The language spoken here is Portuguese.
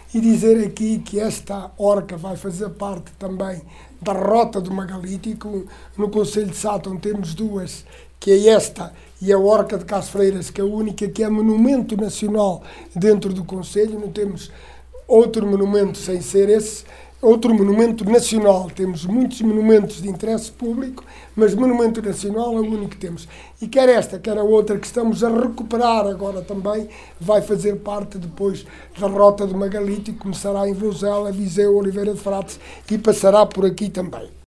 e dizer aqui que esta orca vai fazer parte também da Rota do Megalítico. No Concelho de Sátão temos duas, que é esta e a Orca de Casfreiras, que é a única que é monumento nacional dentro do Concelho. Não temos outro monumento sem ser esse. Outro monumento nacional, temos muitos monumentos de interesse público, mas monumento nacional é o único que temos. E quer esta, quer a outra que estamos a recuperar agora também, vai fazer parte depois da Rota do Megalítico, começará em Vozela, Viseu, Oliveira de Frades e passará por aqui também.